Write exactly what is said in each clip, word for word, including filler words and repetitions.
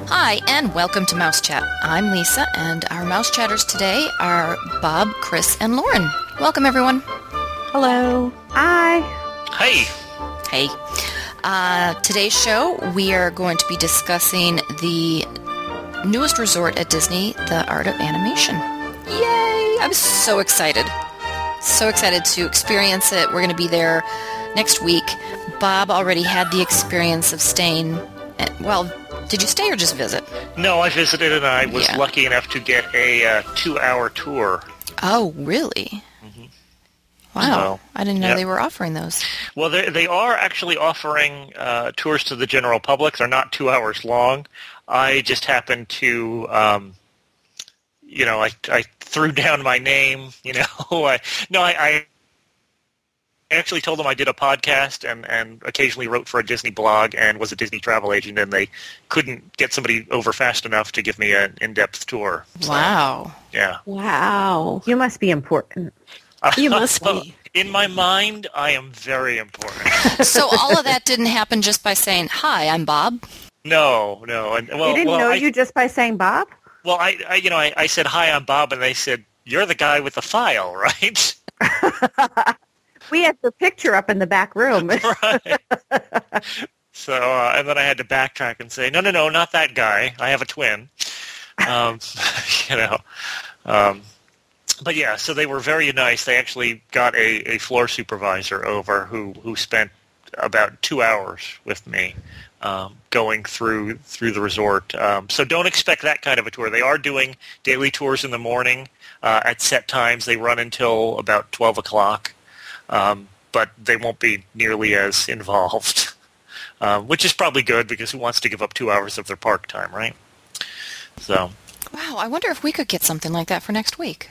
Hi, and welcome to Mouse Chat. I'm Lisa, and our Mouse Chatters today are Bob, Chris, and Lauren. Welcome, everyone. Hello. Hi. Hey. Hey. Uh, today's show, we are going to be discussing the newest resort at Disney, the Art of Animation. Yay! I'm so excited. So excited to experience it. We're going to be there next week. Bob already had the experience of staying, at, well, did you stay or just visit? No, I visited and I was Yeah. lucky enough to get a uh, two-hour tour. Oh, really? Mm-hmm. Wow. So, I didn't know yep. they were offering those. Well, they, they are actually offering uh, tours to the general public. They're not two hours long. I just happened to, um, you know, I, I threw down my name, you know. I, no, I... I I actually told them I did a podcast and, and occasionally wrote for a Disney blog and was a Disney travel agent, and they couldn't get somebody over fast enough to give me an in-depth tour. So, Wow. yeah. Wow. You must be important. You must Well, be. in my mind, I am very important. So all of that didn't happen just by saying, "Hi, I'm Bob." No, no. And, well, they didn't well, know I, you just by saying Bob? Well, I, I you know, I, I said, "Hi, I'm Bob," and they said, "You're the guy with the file, right?" We had your picture up in the back room. Right. So, uh, and then I had to backtrack and say, no, no, no, not that guy. I have a twin. Um, you know. Um, but yeah, so they were very nice. They actually got a, a floor supervisor over who, who spent about two hours with me um, going through through the resort. Um, so don't expect that kind of a tour. They are doing daily tours in the morning uh, at set times. They run until about twelve o'clock. Um, but they won't be nearly as involved, uh, which is probably good because who wants to give up two hours of their park time, right? So, Wow, I wonder if we could get something like that for next week.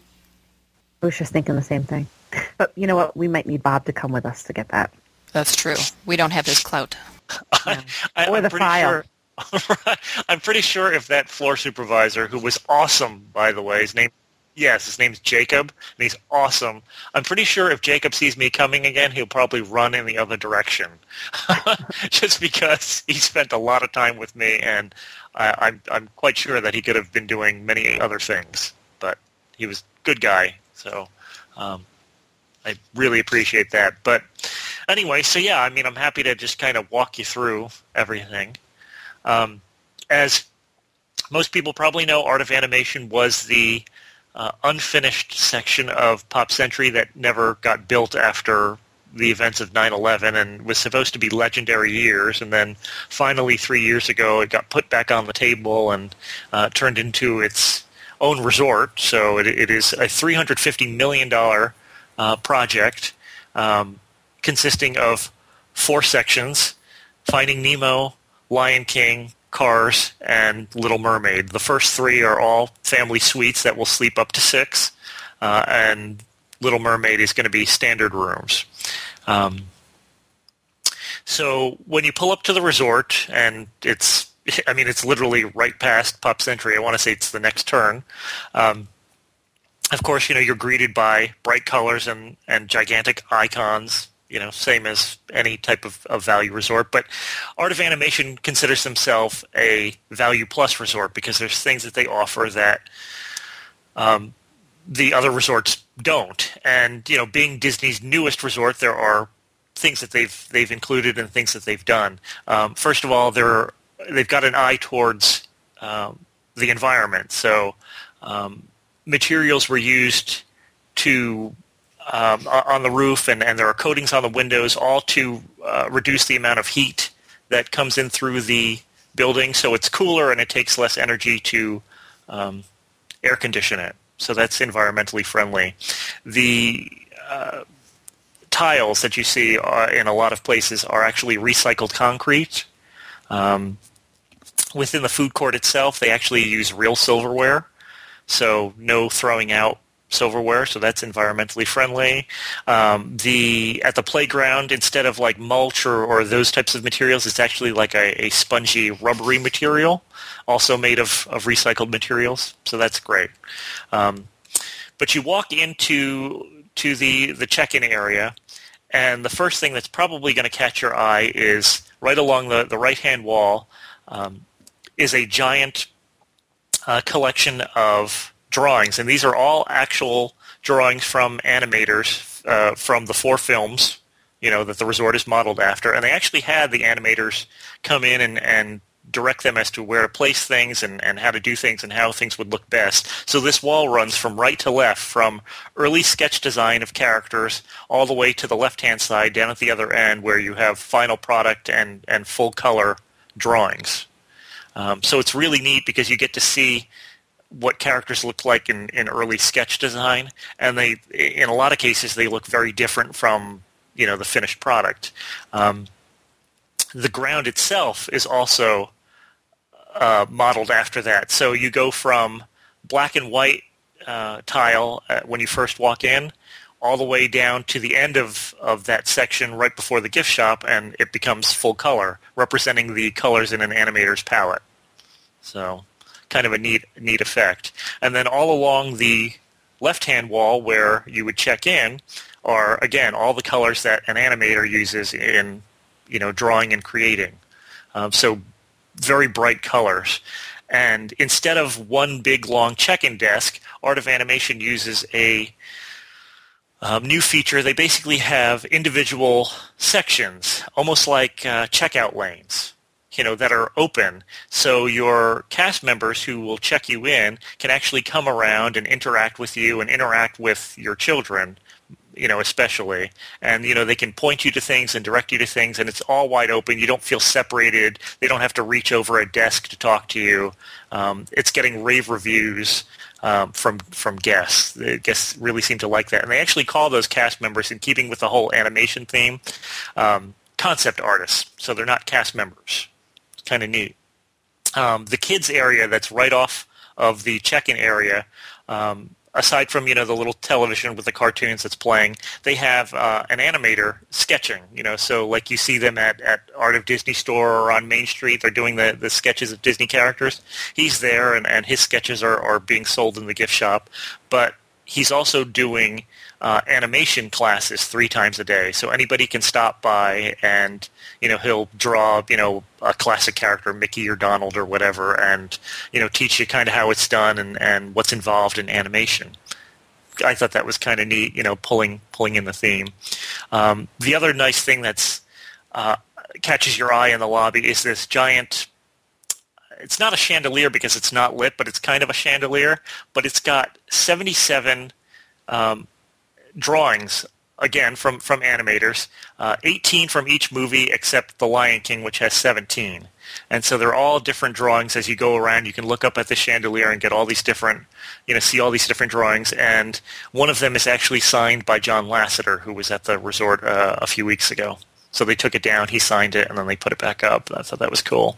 I was just thinking the same thing. But you know what? We might need Bob to come with us to get that. That's true. We don't have his clout. I, I, Or I'm the pretty file. Sure, I'm pretty sure if that floor supervisor, who was awesome, by the way, his name, yes, his name's Jacob, and he's awesome. I'm pretty sure if Jacob sees me coming again, he'll probably run in the other direction, just because he spent a lot of time with me, and I, I'm I'm quite sure that he could have been doing many other things, but he was a good guy, so um, I really appreciate that. But anyway, so yeah, I mean, I'm happy to just kind of walk you through everything. Um, as most people probably know, Art of Animation was the Uh, unfinished section of Pop Century that never got built after the events of nine eleven and was supposed to be legendary years, and then finally three years ago it got put back on the table and uh, turned into its own resort. So it, it is a three hundred fifty million dollars uh, project um, consisting of four sections: Finding Nemo, Lion King, Cars, and Little Mermaid. The first three are all family suites that will sleep up to six, uh, and Little Mermaid is going to be standard rooms. Um, so when you pull up to the resort, and it's, I mean, it's literally right past Pop Century. I want to say it's the next turn. Um, of course, you know, you're greeted by bright colors and, and gigantic icons, you know, same as any type of, of value resort. But Art of Animation considers themselves a value plus resort because there's things that they offer that um, the other resorts don't. And, you know, being Disney's newest resort, there are things that they've they've included and things that they've done. Um, first of all, they're, they've got an eye towards um, the environment. So um, materials were used to Um, on the roof, and, and there are coatings on the windows, all to uh, reduce the amount of heat that comes in through the building, so it's cooler and it takes less energy to um, air condition it. So that's environmentally friendly. The uh, tiles that you see are, in a lot of places are actually recycled concrete. Um, within the food court itself, they actually use real silverware, so no throwing out silverware, so that's environmentally friendly. Um, the at the playground, instead of like mulch or, or those types of materials, it's actually like a, a spongy, rubbery material, also made of, of recycled materials. So that's great. Um, but you walk into to the the check-in area, and the first thing that's probably going to catch your eye is right along the, the right-hand wall. Um, is a giant uh, collection of drawings, and these are all actual drawings from animators uh, from the four films, you know, that the resort is modeled after, and they actually had the animators come in and, and direct them as to where to place things and, and how to do things and how things would look best. So this wall runs from right to left, from early sketch design of characters all the way to the left-hand side down at the other end where you have final product and, and full-color drawings. Um, so it's really neat because you get to see what characters look like in, in early sketch design, and they, in a lot of cases, they look very different from, you know, the finished product. Um, the ground itself is also uh, modeled after that. So you go from black and white uh, tile uh, when you first walk in, all the way down to the end of, of that section right before the gift shop, and it becomes full color, representing the colors in an animator's palette. So kind of a neat neat effect. And then all along the left-hand wall where you would check in are, again, all the colors that an animator uses in, you know, drawing and creating. Um, so very bright colors. And instead of one big, long check-in desk, Art of Animation uses a um, new feature. They basically have individual sections, almost like uh, checkout lanes, you know, that are open. So your cast members who will check you in can actually come around and interact with you and interact with your children, you know, especially. And, you know, they can point you to things and direct you to things, and it's all wide open. You don't feel separated. They don't have to reach over a desk to talk to you. Um, it's getting rave reviews um, from from guests. The guests really seem to like that. And they actually call those cast members, in keeping with the whole animation theme, um, concept artists. So they're not cast members. It's kind of neat. Um, the kids area that's right off of the check-in area, um, aside from, you know, the little television with the cartoons that's playing, they have uh, an animator sketching, you know, so like you see them at, at Art of Disney Store or on Main Street, they're doing the, the sketches of Disney characters. He's there, and, and his sketches are, are being sold in the gift shop, but he's also doing uh, animation classes three times a day, so anybody can stop by and, you know, he'll draw, you know, a classic character, Mickey or Donald or whatever, and, you know, teach you kind of how it's done and, and what's involved in animation. I thought that was kind of neat, you know, pulling pulling in the theme. Um, the other nice thing that's uh, catches your eye in the lobby is this giant, it's not a chandelier because it's not lit, but it's kind of a chandelier, but it's got seventy-seven um, drawings, again, from, from animators, uh, eighteen from each movie except The Lion King, which has seventeen. And so they're all different drawings. As you go around, you can look up at the chandelier and get all these different, you know, see all these different drawings. And one of them is actually signed by John Lasseter, who was at the resort uh, a few weeks ago. So they took it down, he signed it, and then they put it back up. I thought that was cool.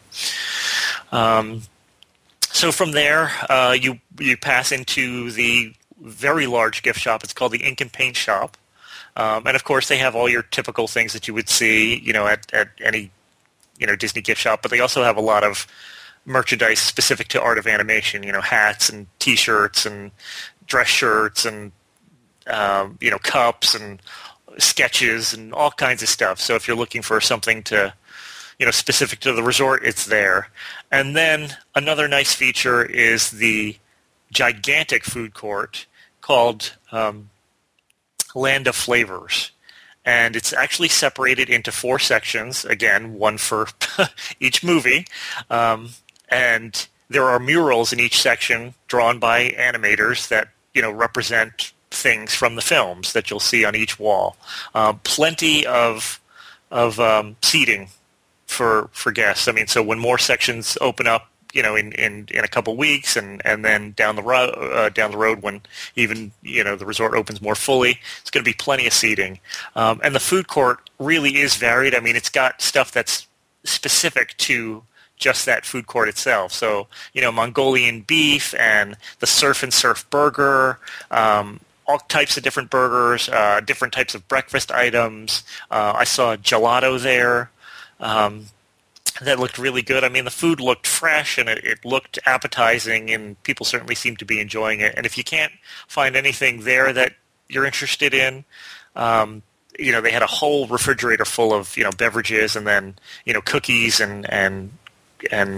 Um, so from there, uh, you you pass into the very large gift shop. It's called the Ink and Paint Shop. Um, and, of course, they have all your typical things that you would see, you know, at, at any, you know, Disney gift shop. But they also have a lot of merchandise specific to Art of Animation, you know, hats and T-shirts and dress shirts and, um, you know, cups and sketches and all kinds of stuff. So if you're looking for something to, you know, specific to the resort, it's there. And then another nice feature is the gigantic food court called um, Land of Flavors. And it's actually separated into four sections, again, one for each movie. Um, and there are murals in each section drawn by animators that, you know, represent things from the films that you'll see on each wall. Uh, plenty of of um, seating for for guests. I mean, so when more sections open up, you know, in, in, in a couple weeks, and, and then down the road, uh, down the road when even, you know, the resort opens more fully, it's going to be plenty of seating. Um, and the food court really is varied. I mean, it's got stuff that's specific to just that food court itself. So, you know, Mongolian beef and the Surf and Surf burger, um, all types of different burgers, uh, different types of breakfast items. Uh, I saw gelato there. Um, that looked really good. I mean, the food looked fresh and it, it looked appetizing, and people certainly seemed to be enjoying it. And if you can't find anything there that you're interested in, um, you know, they had a whole refrigerator full of, you know, beverages, and then, you know, cookies and and and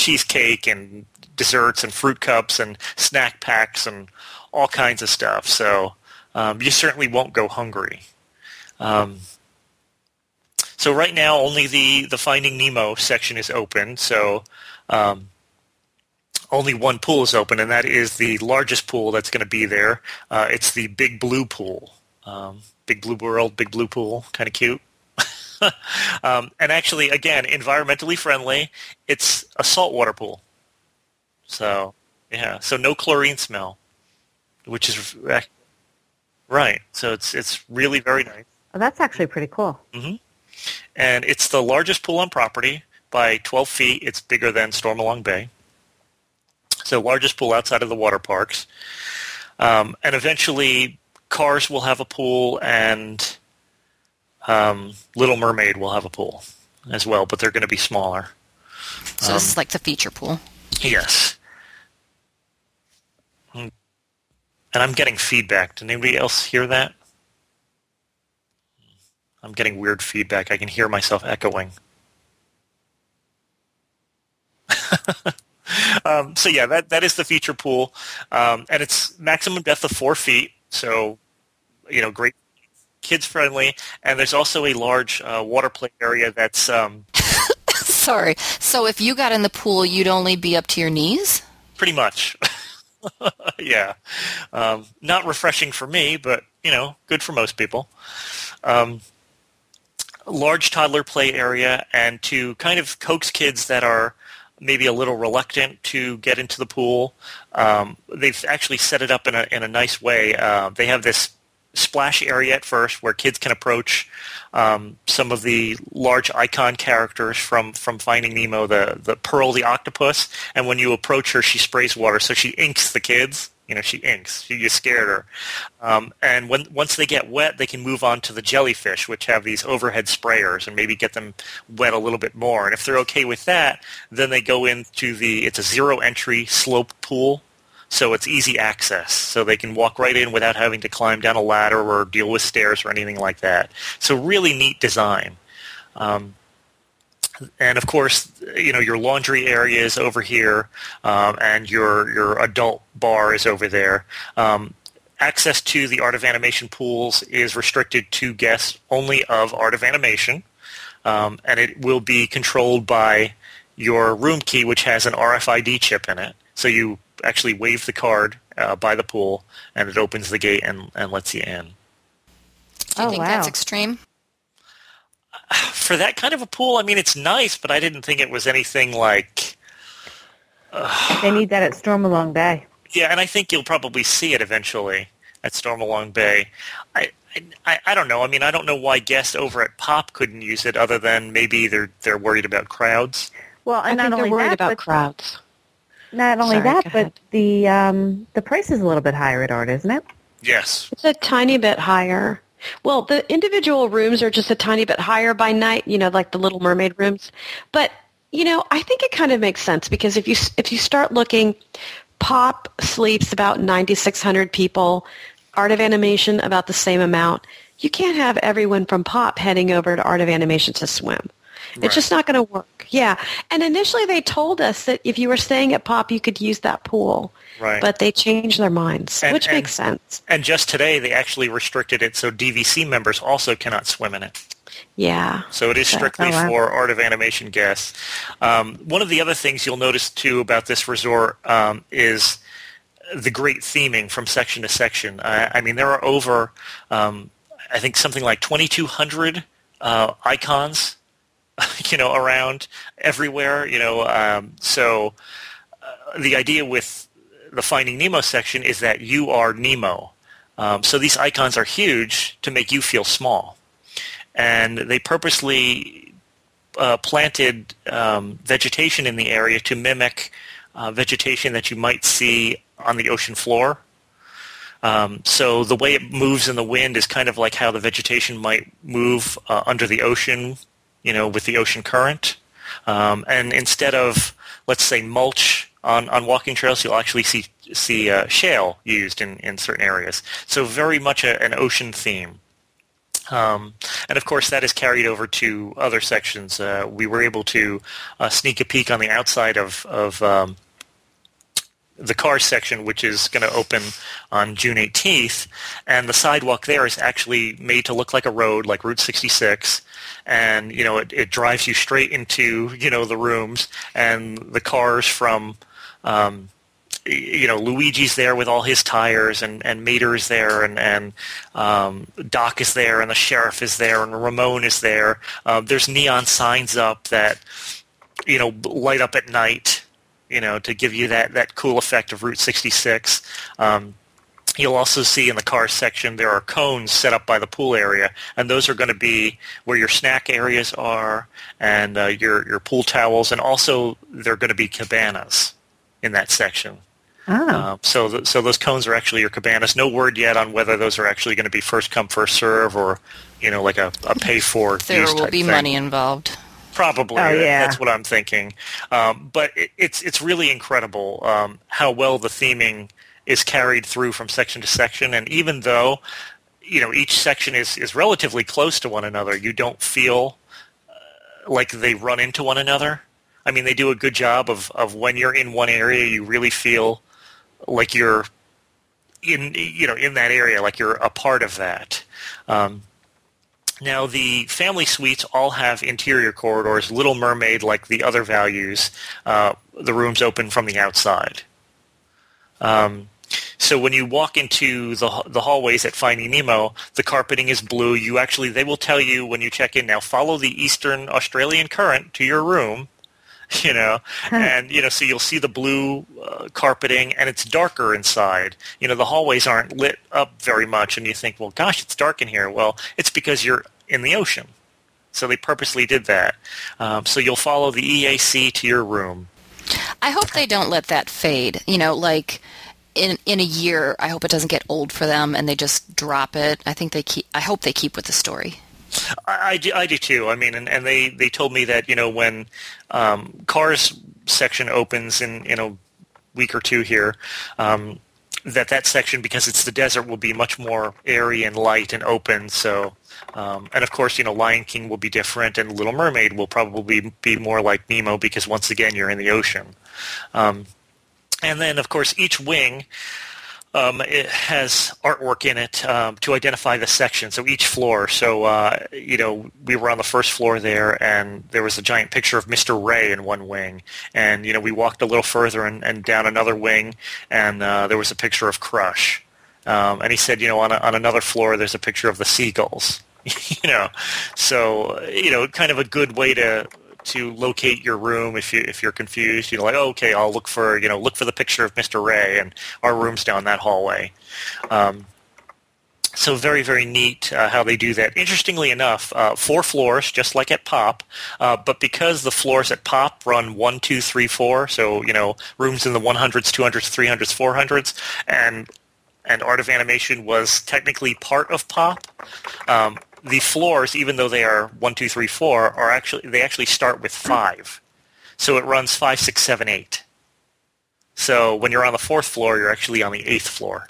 cheesecake and desserts and fruit cups and snack packs and all kinds of stuff. So um, you certainly won't go hungry. Um, so right now, only the, the Finding Nemo section is open. So um, only one pool is open, and that is the largest pool that's going to be there. Uh, it's the Big Blue Pool. Um, Big Blue World, Big Blue Pool, kind of cute. um, and actually, again, environmentally friendly. It's a saltwater pool. So, yeah, so no chlorine smell, which is right. So it's it's really very nice. Oh, that's actually pretty cool. Mm-hmm. And it's the largest pool on property by twelve feet. It's bigger than Stormalong Bay. So largest pool outside of the water parks. Um, and eventually Cars will have a pool, and um, Little Mermaid will have a pool as well, but they're going to be smaller. So um, this is like the feature pool. Yes. And I'm getting feedback. Did anybody else hear that? I'm getting weird feedback. I can hear myself echoing. um, so yeah, that, that is the feature pool. Um, and it's maximum depth of four feet. So, you know, great kids friendly. And there's also a large uh, water play area that's... Um, Sorry. So if you got in the pool, you'd only be up to your knees? Pretty much. Yeah. Um, not refreshing for me, but, you know, good for most people. Um, large toddler play area, and to kind of coax kids that are maybe a little reluctant to get into the pool, um, they've actually set it up in a in a nice way. Uh, they have this splash area at first where kids can approach um, some of the large icon characters from, from Finding Nemo, the, the Pearl the octopus, and when you approach her, she sprays water, so she inks the kids. You know, she inks. You, you scared her. Um, and when once they get wet, they can move on to the jellyfish, which have these overhead sprayers, and maybe get them wet a little bit more. And if they're okay with that, then they go into the, it's a zero-entry slope pool, so it's easy access. So they can walk right in without having to climb down a ladder or deal with stairs or anything like that. So really neat design. Um, And of course, you know, your laundry area is over here, um, and your your adult bar is over there. Um, access to the Art of Animation pools is restricted to guests only of Art of Animation, um, and it will be controlled by your room key, which has an R F I D chip in it. So you actually wave the card uh, by the pool, and it opens the gate and, and lets you in. Do you Oh, think wow. that's extreme? For that kind of a pool, I mean, it's nice, but I didn't think it was anything like... Uh, They need that at Stormalong Bay. yeah, and I think you'll probably see it eventually at Stormalong Bay. I, I I don't know. I mean, I don't know why guests over at Pop couldn't use it, other than maybe they're they're worried about crowds. Well, I and think not they're only worried that, about but crowds. not only Sorry, that, go but ahead. the um, the price is a little bit higher at Art, isn't it? Yes. It's a tiny bit higher. Well, the individual rooms are just a tiny bit higher by night, you know, like the Little Mermaid rooms. But, you know, I think it kind of makes sense because if you if you start looking, Pop sleeps about ninety-six hundred people, Art of Animation about the same amount. You can't have everyone from Pop heading over to Art of Animation to swim. Right. It's just not going to work. Yeah. And initially they told us that if you were staying at Pop, you could use that pool. Right. But they changed their minds, And- which and- makes sense. And just today, they actually restricted it so D V C members also cannot swim in it. Yeah. So it is strictly Oh, wow. for Art of Animation guests. Um, one of the other things you'll notice, too, about this resort um, is the great theming from section to section. I, I mean, there are over, um, I think, something like twenty-two hundred uh, icons, you know, around everywhere. You know, um, so uh, the idea with the Finding Nemo section is that you are Nemo. Um, so these icons are huge to make you feel small. And they purposely uh, planted um, vegetation in the area to mimic uh, vegetation that you might see on the ocean floor. Um, so the way it moves in the wind is kind of like how the vegetation might move uh, under the ocean, you know, with the ocean current. Um, and instead of, let's say, mulch on, on walking trails, you'll actually see see uh, shale used in, in certain areas. So very much a, an ocean theme. Um, and of course, that is carried over to other sections. Uh, we were able to uh, sneak a peek on the outside of, of um, the cars section, which is going to open on June eighteenth, and the sidewalk there is actually made to look like a road, like Route sixty-six, and you know it, it drives you straight into you know the rooms, and the cars from um, you know Luigi's there with all his tires, and and Mater's there, and and um, Doc is there, and the sheriff is there, and Ramon is there. Uh, there's neon signs up that you know light up at night, you know, to give you that, that cool effect of Route sixty-six. Um, you'll also see in the car section there are cones set up by the pool area, and those are going to be where your snack areas are and uh, your, your pool towels, and also there are going to be cabanas in that section. Oh. Uh, so, th- so those cones are actually your cabanas. No word yet on whether those are actually going to be first come, first serve, or, you know, like a, a pay for use There will type be thing. money involved. Probably, Oh, yeah. That's what I'm thinking. Um, but it, it's it's really incredible um, how well the theming is carried through from section to section. And even though you know each section is, is relatively close to one another, you don't feel uh, like they run into one another. I mean, they do a good job of, of when you're in one area, you really feel like you're in you know in that area, like you're a part of that. Um, Now, the family suites all have interior corridors, Little Mermaid like the other values. Uh, the rooms open from the outside. Um, so when you walk into the the hallways at Finding Nemo, the carpeting is blue. You actually, they will tell you when you check in, now follow the Eastern Australian current to your room. You know, and, you know, so you'll see the blue uh, carpeting, and it's darker inside. You know, the hallways aren't lit up very much, and you think, well, gosh, it's dark in here. Well, it's because you're in the ocean. So they purposely did that. Um, so you'll follow the E A C to your room. I hope they don't let that fade. You know, like in in a year, I hope it doesn't get old for them and they just drop it. I think they keep. I hope they keep with the story. I, I, do, I do too. I mean, and, and they, they told me that, you know, when um, Cars section opens in, in a week or two here, um, that that section, because it's the desert, will be much more airy and light and open. So, um, and of course, you know, Lion King will be different, and Little Mermaid will probably be more like Nemo because, once again, you're in the ocean. Um, and then, of course, each wing... Um, it has artwork in it um, to identify the section, so each floor. So, uh, you know, we were on the first floor there, and there was a giant picture of Mister Ray in one wing. And, you know, we walked a little further and, and down another wing, and uh, there was a picture of Crush. Um, and he said, you know, on, a, on another floor there's a picture of the seagulls. you know, so, you know, kind of a good way to... to locate your room if you if you're confused. You know, like, oh, okay, I'll look for you know look for the picture of Mister Ray, and our room's down that hallway. Um, so very very neat uh, how they do that. Interestingly enough, uh, four floors just like at Pop, uh, but because the floors at Pop run one, two, three, four, so you know rooms in the one hundreds, two hundreds, three hundreds, four hundreds, and and Art of Animation was technically part of Pop. Um, The floors, even though they are one, two, three, four, are actually they actually start with five, so it runs five, six, seven, eight. So when you're on the fourth floor, you're actually on the eighth floor.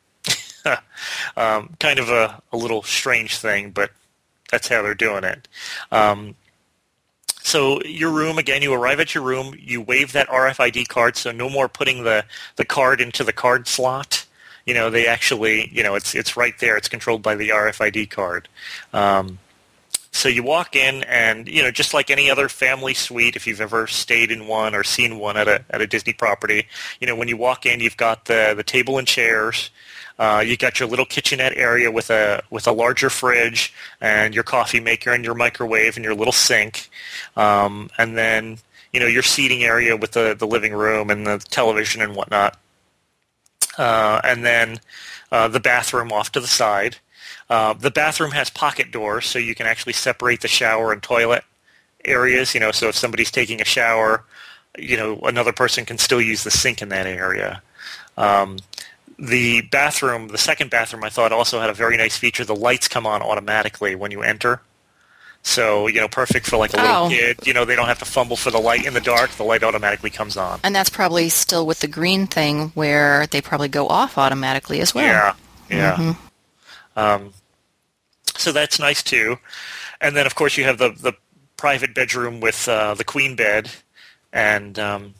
um, kind of a, a little strange thing, but that's how they're doing it. Um, so your room, again, you arrive at your room, you wave that R F I D card, so no more putting the, the card into the card slot. You know, they actually, you know, it's it's right there. It's controlled by the R F I D card. Um, so you walk in, and you know, just like any other family suite, if you've ever stayed in one or seen one at a at a Disney property, you know, when you walk in, you've got the the table and chairs. Uh, you got your little kitchenette area with a with a larger fridge and your coffee maker and your microwave and your little sink, um, and then you know your seating area with the the living room and the television and whatnot. Uh, and then uh, the bathroom off to the side. Uh, the bathroom has pocket doors, so you can actually separate the shower and toilet areas. You know, so if somebody's taking a shower, you know, another person can still use the sink in that area. Um, the bathroom, the second bathroom, I thought also had a very nice feature. The lights come on automatically when you enter. So, you know, perfect for like a little Oh. kid. You know, they don't have to fumble for the light in the dark. The light automatically comes on. And that's probably still with the green thing where they probably go off automatically as well. Yeah, yeah. Mm-hmm. Um, So that's nice too. And then, of course, you have the, the private bedroom with uh, the queen bed and um,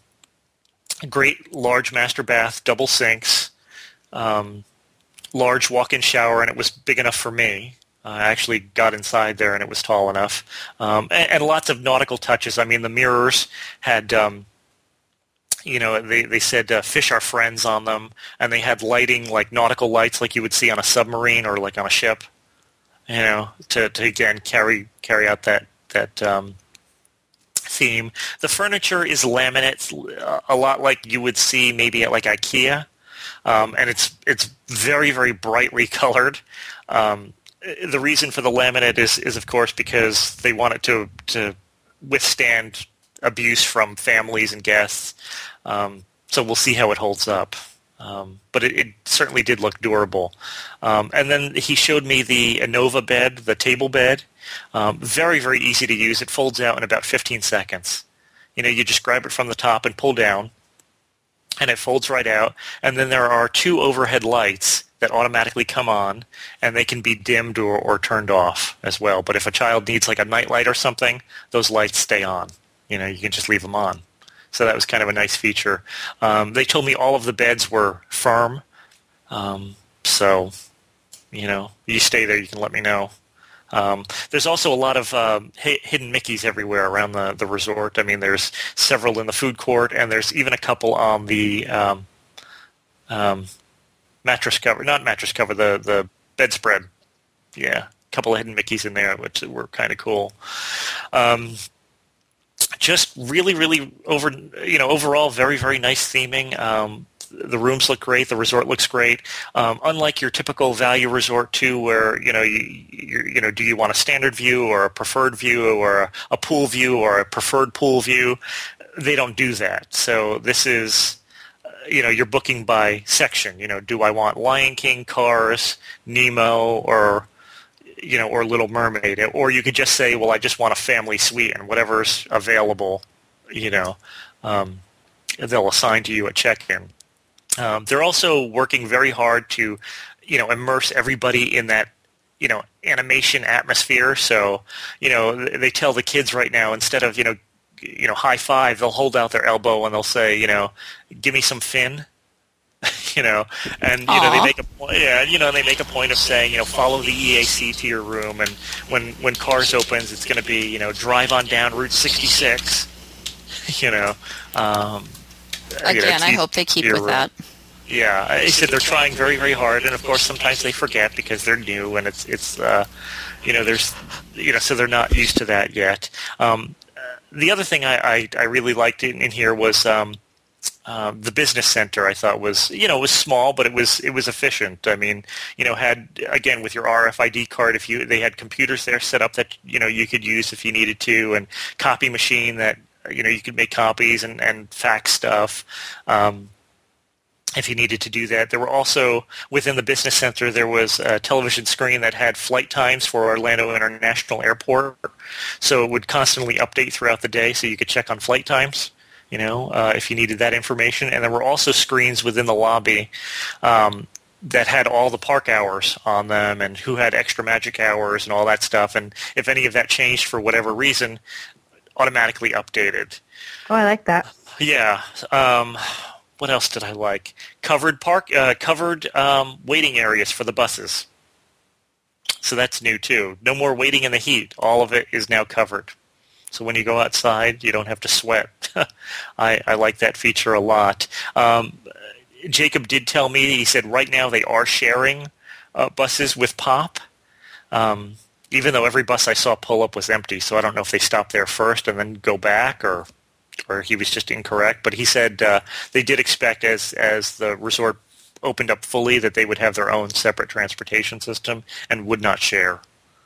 a great large master bath, double sinks, um, large walk-in shower, and it was big enough for me. I actually got inside there, and it was tall enough. Um, and, and lots of nautical touches. I mean, the mirrors had, um, you know, they, they said uh, fish are friends on them, and they had lighting like nautical lights like you would see on a submarine or like on a ship, you know, to, to again, carry carry out that, that um, theme. The furniture is laminate, a lot like you would see maybe at like IKEA, um, and it's it's very, very brightly colored. Um The reason for the laminate is, is of course, because they want it to to withstand abuse from families and guests. Um, so we'll see how it holds up. Um, but it, it certainly did look durable. Um, and then he showed me the Innova bed, the table bed. Um, very, very easy to use. It folds out in about fifteen seconds. You know, you just grab it from the top and pull down, and it folds right out. And then there are two overhead lights that automatically come on, and they can be dimmed or, or turned off as well. But if a child needs like a night light or something, those lights stay on. You know, you can just leave them on. So that was kind of a nice feature. Um, they told me all of the beds were firm. Um, so, you know, you stay there, you can let me know. Um, there's also a lot of uh, hi- hidden Mickeys everywhere around the, the resort. I mean, there's several in the food court, and there's even a couple on the um, um, mattress cover, not mattress cover, the, the bedspread. Yeah, a couple of hidden Mickeys in there, which were kind of cool. Um, just really, really over, you know, overall, very, very nice theming. Um, the rooms look great. The resort looks great. Um, unlike your typical value resort, too, where you know, you, you, you know, do you want a standard view or a preferred view or a, a pool view or a preferred pool view? They don't do that. So this is, you know, you're booking by section. You know, do I want Lion King, Cars, Nemo, or you know, or Little Mermaid? Or you could just say, well, I just want a family suite, and whatever's available, you know, um, they'll assign to you at check-in. Um, they're also working very hard to, you know, immerse everybody in that, you know, animation atmosphere. So, you know, they tell the kids right now, instead of, you know, you know, high five, they'll hold out their elbow and they'll say, you know, give me some fin, you know, and, you Aww. know, they make a point, yeah, you know, they make a point of saying, you know, follow the E A C to your room. And when, when Cars opens, it's going to be, you know, drive on down Route sixty-six, you know. Um, Again, you know, I hope they keep with room. that. Yeah, I said they're trying very, very hard, and of course sometimes they forget because they're new, and it's it's uh, you know, there's you know, so they're not used to that yet. Um, the other thing I, I, I really liked in, in here was um, uh, the business center. I thought was you know it was small, but it was it was efficient. I mean, you know, had again with your R F I D card, if you they had computers there set up that you know you could use if you needed to, and copy machine that you know you could make copies and, and fax stuff. Um, if you needed to do that. There were also, within the business center, there was a television screen that had flight times for Orlando International Airport. So it would constantly update throughout the day so you could check on flight times, you know, uh, if you needed that information. And there were also screens within the lobby um, that had all the park hours on them and who had extra magic hours and all that stuff. And if any of that changed for whatever reason, automatically updated. Oh, I like that. Yeah. Um, what else did I like? Covered park, uh, covered um, waiting areas for the buses. So that's new too. No more waiting in the heat. All of it is now covered. So when you go outside, you don't have to sweat. I, I like that feature a lot. Um, Jacob did tell me, he said right now they are sharing uh, buses with Pop, um, even though every bus I saw pull up was empty. So I don't know if they stopped there first and then go back, or or he was just incorrect. But he said uh, they did expect as as the resort opened up fully that they would have their own separate transportation system and would not share.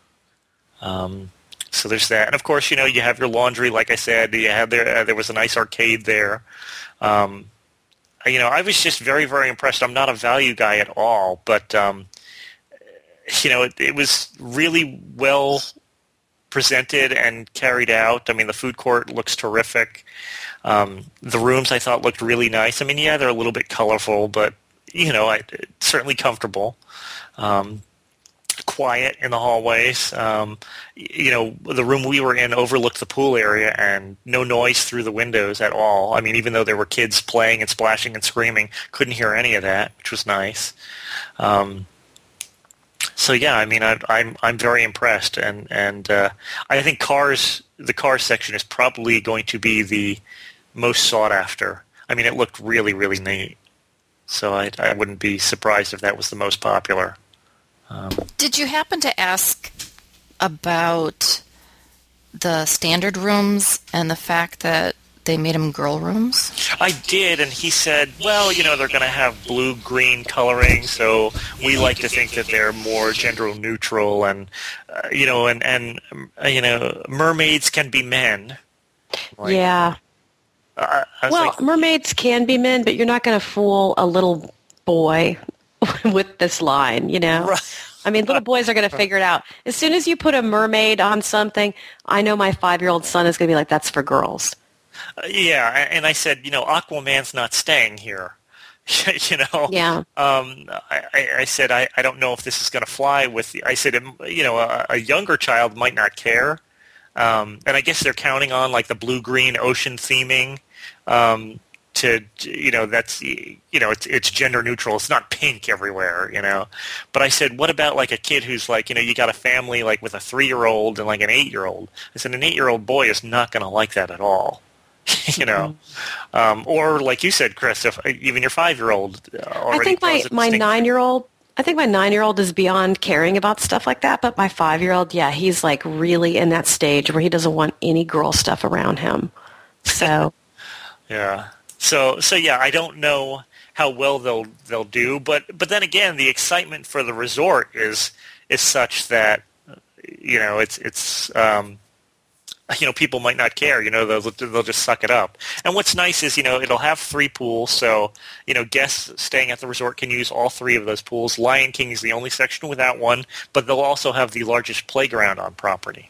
Um, so there's that. And, of course, you know, you have your laundry, like I said. You had there, uh, there was a nice arcade there. Um, you know, I was just very, very impressed. I'm not a value guy at all, but, um, you know, it, it was really well presented and carried out. I mean, the food court looks terrific. Um, the rooms, I thought, looked really nice. I mean, yeah, they're a little bit colorful, but, you know, I, certainly comfortable. Um, quiet in the hallways. Um, you know, the room we were in overlooked the pool area, and no noise through the windows at all. I mean, even though there were kids playing and splashing and screaming, couldn't hear any of that, which was nice. Um, so yeah, I mean, I, I'm I'm very impressed, and and uh, I think cars, the car section is probably going to be the most sought after. I mean, it looked really really neat, so I I wouldn't be surprised if that was the most popular. Um, Did you happen to ask about the standard rooms and the fact that they made them girl rooms? I did, and he said, well, you know, they're going to have blue-green coloring, so we like to think that they're more gender neutral, and, uh, you know, and, and uh, you know, mermaids can be men. Like, yeah. Uh, I was Well, like, mermaids can be men, but you're not going to fool a little boy with this line, you know? Right. I mean, little boys are going to figure it out. As soon as you put a mermaid on something, I know my five-year-old son is going to be like, that's for girls. Uh, yeah, and I said, you know, Aquaman's not staying here. you know, Yeah. Um, I, I said, I, I don't know if this is going to fly with. The, I said, you know, a, a younger child might not care, um, and I guess they're counting on like the blue-green ocean theming. Um, to you know, that's you know, it's it's gender neutral. It's not pink everywhere, you know. But I said, what about like a kid who's like, you know, you got a family like with a three-year-old and like an eight-year-old. I said, an eight-year-old boy is not going to like that at all. you know, um, or like you said, Chris, if even your five-year-old already I think my, draws a my distinct- nine-year-old, I think my nine-year-old is beyond caring about stuff like that, but my five-year-old, yeah, he's like really in that stage where he doesn't want any girl stuff around him. So, yeah. So so yeah, I don't know how well they'll they'll do, but but then again, the excitement for the resort is is such that you know it's it's. Um, You know, people might not care. You know, they'll they'll just suck it up. And what's nice is, you know, it'll have three pools, so you know, guests staying at the resort can use all three of those pools. Lion King is the only section without one, but they'll also have the largest playground on property.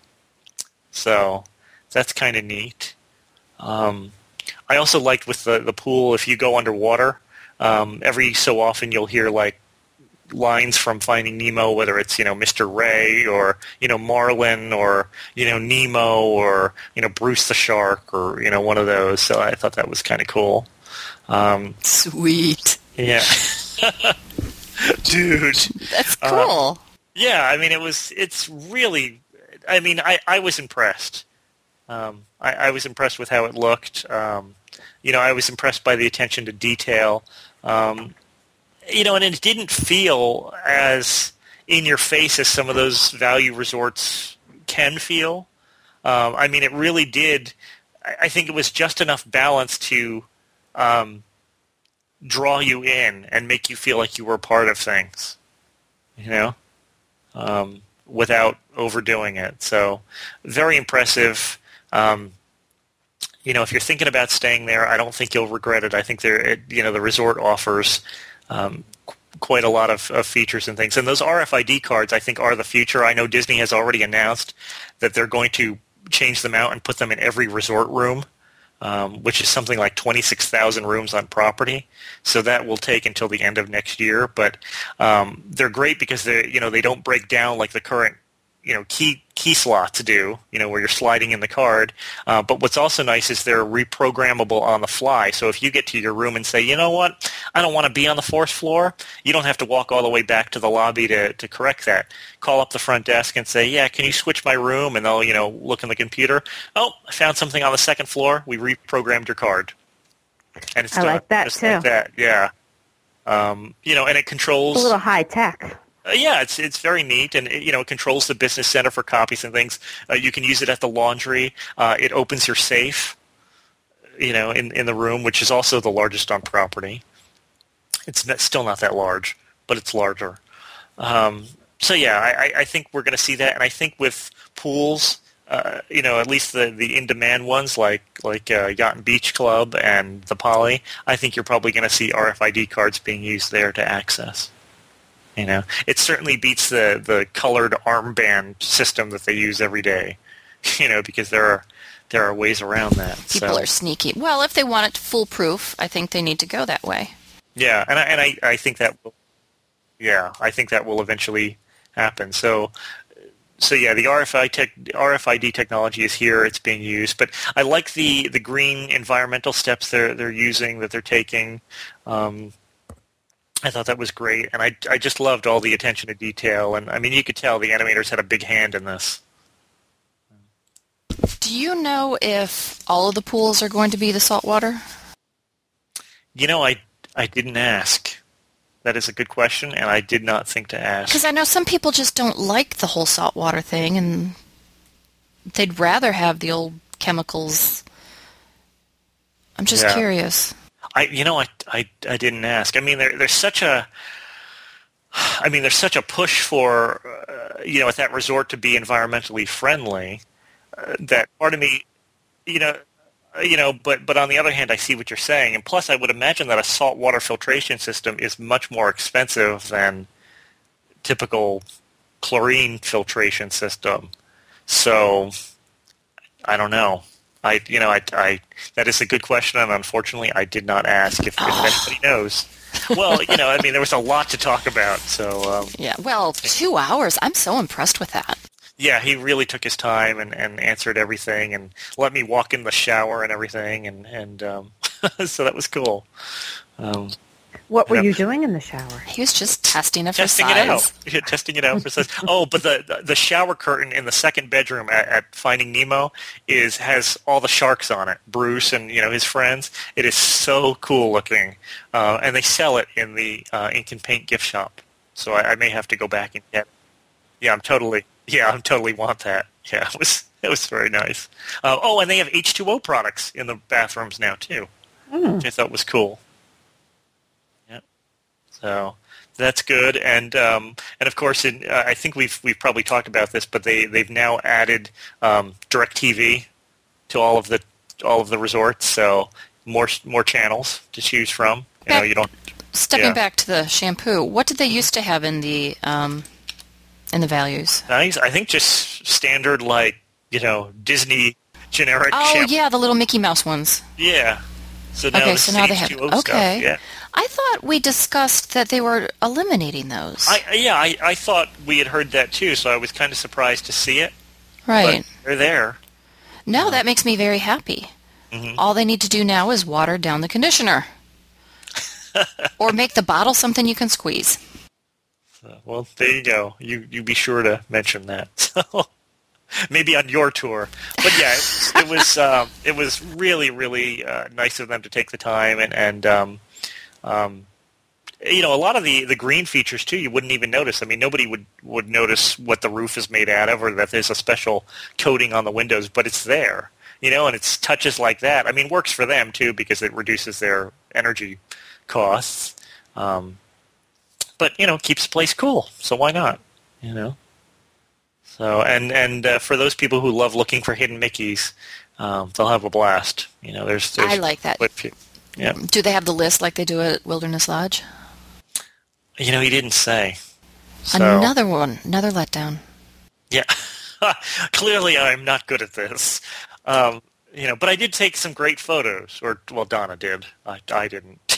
So that's kind of neat. Um, I also liked with the the pool, if you go underwater, um, every so often you'll hear like lines from Finding Nemo, whether it's, you know, Mister Ray or, you know, Marlin or, you know, Nemo or, you know, Bruce the Shark or, you know, one of those. So I thought that was kind of cool. Um, Sweet. yeah. Dude. That's cool. Uh, yeah, I mean, it was, it's really, I mean, I, I was impressed. Um, I, I was impressed with how it looked. Um, you know, I was impressed by the attention to detail. Um, You know, and it didn't feel as in your face as some of those value resorts can feel. Um, I mean, it really did. I think it was just enough balance to um, draw you in and make you feel like you were a part of things, you know, um, without overdoing it. So very impressive. Um, you know, if you're thinking about staying there, I don't think you'll regret it. I think there, it, you know, the resort offers Um, qu- quite a lot of, of features and things. And those R F I D cards, I think, are the future. I know Disney has already announced that they're going to change them out and put them in every resort room, um, which is something like twenty-six thousand rooms on property. So that will take until the end of next year. But um, they're great because they, you know, they don't break down like the current, you know, key key slots do, you know, where you're sliding in the card. Uh, but what's also nice is they're reprogrammable on the fly. So if you get to your room and say, you know what, I don't want to be on the fourth floor, you don't have to walk all the way back to the lobby to, to correct that. Call up the front desk and say, yeah, can you switch my room? And they'll, you know, look in the computer. Oh, I found something on the second floor. We reprogrammed your card. And it's I done. like that, Just too. like that, yeah. Um, you know, and it controls... A little high tech. Uh, yeah, it's it's very neat, and it, you know, it controls the business center for copies and things. Uh, you can use it at the laundry. Uh, it opens your safe, you know, in, in the room, which is also the largest on property. It's not, still not that large, but it's larger. Um, so yeah, I, I think we're going to see that, and I think with pools, uh, you know, at least the, the in-demand ones like like uh, Yacht and Beach Club and the Poly, I think you're probably going to see R F I D cards being used there to access. You know, it certainly beats the, the colored armband system that they use every day. You know, because there are there are ways around that. People so. are sneaky. Well, if they want it foolproof, I think they need to go that way. Yeah, and I, and I, I think that will, yeah, I think that will eventually happen. So, so yeah, the R F I tech, R F I D technology is here. It's being used, but I like the, the green environmental steps they're they're using that they're taking. Um, I thought that was great, and I I just loved all the attention to detail. And I mean, you could tell the animators had a big hand in this. Do you know if all of the pools are going to be the saltwater? You know, I I didn't ask. That is a good question, and I did not think to ask. Because I know some people just don't like the whole saltwater thing, and they'd rather have the old chemicals. I'm just Yeah. curious. I, you know, I, I, I didn't ask. I mean, there, there's such a, I mean, there's such a push for, uh, you know, at that resort to be environmentally friendly uh, that part of me, you know, uh, you know, but but on the other hand, I see what you're saying, and plus, I would imagine that a saltwater filtration system is much more expensive than typical chlorine filtration system. So, I don't know. I, you know, I, I, that is a good question, and unfortunately, I did not ask if, if anybody knows. Well, you know, I mean, there was a lot to talk about, so. Um, Yeah, well, two hours. I'm so impressed with that. yeah, he really took his time and, and answered everything, and let me walk in the shower and everything, and and um, so that was cool. Um, What were Yep. you doing in the shower? He was just testing it for testing size. it out. Yeah, testing it out for size. Oh, but the the shower curtain in the second bedroom at, at Finding Nemo is has all the sharks on it. Bruce and you know his friends. It is so cool looking, uh, and they sell it in the uh, Ink and Paint gift shop. So I, I may have to go back and get. Yeah, I'm totally. Yeah, I totally want that. Yeah, it was it was very nice. Uh, oh, and they have H two O products in the bathrooms now too, Mm. which I thought was cool. So that's good, and um, and of course, in, uh, I think we've we've probably talked about this, but they they've now added um, DirecTV to all of the all of the resorts, so more more channels to choose from. You know, Back- you don't. Stepping Yeah. back to the shampoo, what did they used to have in the um, in the values? Nice. I think just standard like you know Disney generic. Oh, shampoo. yeah, the little Mickey Mouse ones. Yeah. So now Okay, this so is now they have- H two O okay. stuff. Yeah. I thought we discussed that they were eliminating those. I yeah I, I thought we had heard that too, so I was kind of surprised to see it. right. But they're there. No, that makes me very happy. Mhm. All they need to do now is water down the conditioner. Or make the bottle something you can squeeze. So, well, there you go. You you be sure to mention that. So maybe on your tour. But yeah, it, it was um, it was really really uh, nice of them to take the time and and um, um, you know a lot of the, the green features too. You wouldn't even notice. I mean, nobody would, would notice what the roof is made out of or that there's a special coating on the windows, but it's there. You know, and it's touches like that. I mean, works for them too because it reduces their energy costs. Um, but you know, keeps the place cool. So why not? You know. So and and uh, for those people who love looking for hidden Mickeys, um, they'll have a blast. You know, there's, there's I like that. quite a few. Yeah. Do they have the list like they do at Wilderness Lodge? You know, he didn't say. So, Another one, another letdown. Yeah. Clearly, I'm not good at this. Um, you know, but I did take some great photos, or well, Donna did. I, I didn't.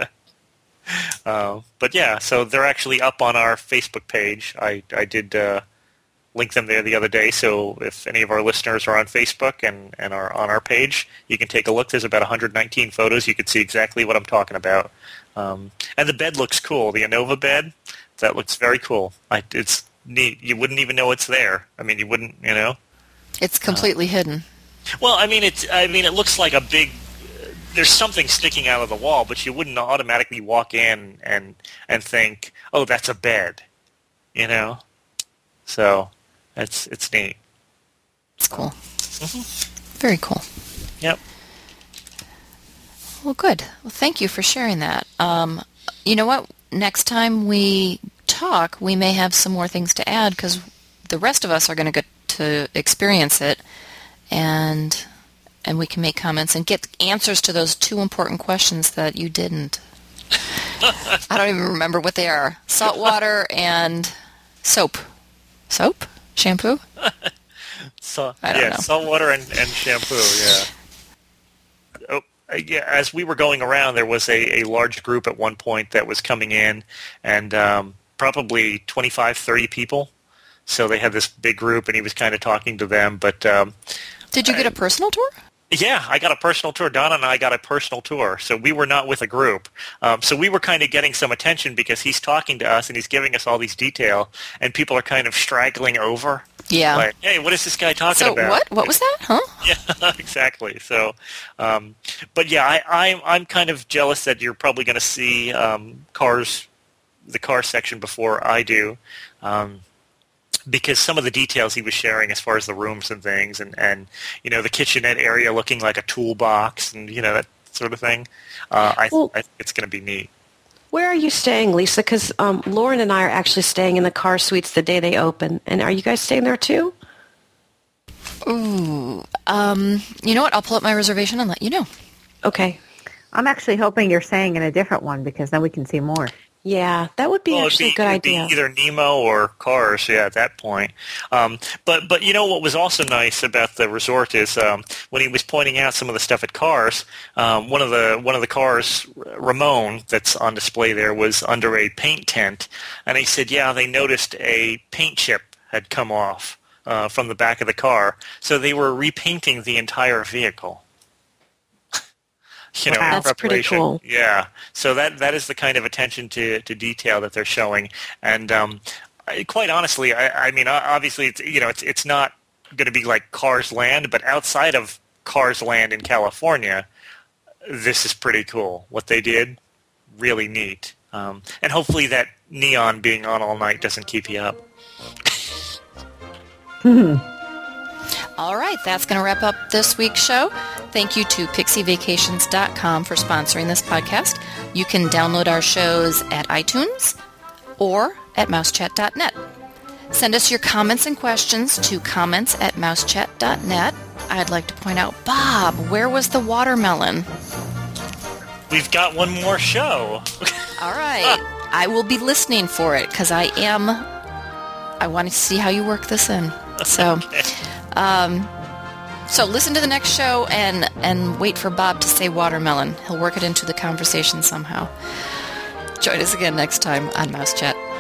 uh, but yeah, so they're actually up on our Facebook page. I I did uh, link them there the other day. So if any of our listeners are on Facebook and, and are on our page, you can take a look. There's about one hundred nineteen photos. You can see exactly what I'm talking about. Um, and the bed looks cool. The Anova bed, that looks very cool. I, it's neat. You wouldn't even know it's there. I mean, you wouldn't, you know. It's completely hidden. Well, I mean, it's. I mean, it looks like a big. There's something sticking out of the wall, but you wouldn't automatically walk in and and think, "Oh, that's a bed," you know. So, it's it's neat. It's cool. Mm-hmm. Very cool. Yep. Well, good. Well, thank you for sharing that. Um, you know what? Next time we talk, we may have some more things to add because the rest of us are going to get to experience it, and and we can make comments and get answers to those two important questions that you didn't. I don't even remember what they are. Salt water and soap. Soap? Shampoo? So I don't yeah, know. salt water and, and shampoo. Yeah. Oh, uh, yeah. As we were going around, there was a, a large group at one point that was coming in, and um, probably twenty-five, thirty people. So they had this big group, and he was kind of talking to them. But um, did you get a personal tour? Yeah, I got a personal tour. Donna and I got a personal tour. So we were not with a group. Um, so we were kind of getting some attention because he's talking to us and he's giving us all these detail, and people are kind of straggling over. Yeah. Like, hey, what is this guy talking so about? So what? What was that? Huh? Yeah, exactly. So, um, but yeah, I, I'm I'm kind of jealous that you're probably going to see um, cars, the car section before I do. Um, because some of the details he was sharing as far as the rooms and things and, and you know, the kitchenette area looking like a toolbox and, you know, that sort of thing, uh, I, well, I think it's going to be neat. Where are you staying, Lisa? Because um, Lauren and I are actually staying in the car suites the day they open. And are you guys staying there too? Ooh. Um, you know what? I'll pull up my reservation and let you know. Okay. I'm actually hoping you're staying in a different one because then we can see more. Yeah, that would be well, actually be, a good it'd idea. Be either Nemo or Cars, yeah, at that point. Um, but but you know what was also nice about the resort is um, when he was pointing out some of the stuff at Cars, um, one of the one of the cars, Ramon, that's on display there was under a paint tent, and he said, yeah, they noticed a paint chip had come off uh, from the back of the car, so they were repainting the entire vehicle. You know, wow. in That's pretty preparation. cool. Yeah, so that that is the kind of attention to, to detail that they're showing, and um, I, quite honestly, I, I mean, obviously, it's you know, it's it's not going to be like Cars Land, but outside of Cars Land in California, this is pretty cool. What they did, really neat, um, and hopefully that neon being on all night doesn't keep you up. All right, that's going to wrap up this week's show. Thank you to pixie vacations dot com for sponsoring this podcast. You can download our shows at iTunes or at mousechat dot net. Send us your comments and questions to comments at mousechat dot net. I'd like to point out, Bob, where was the watermelon? We've got one more show. All right. I will be listening for it because I am, I want to see how you work this in. So... Okay. Um, so listen to the next show and, and wait for Bob to say watermelon. He'll work it into the conversation somehow. Join us again next time on Mouse Chat.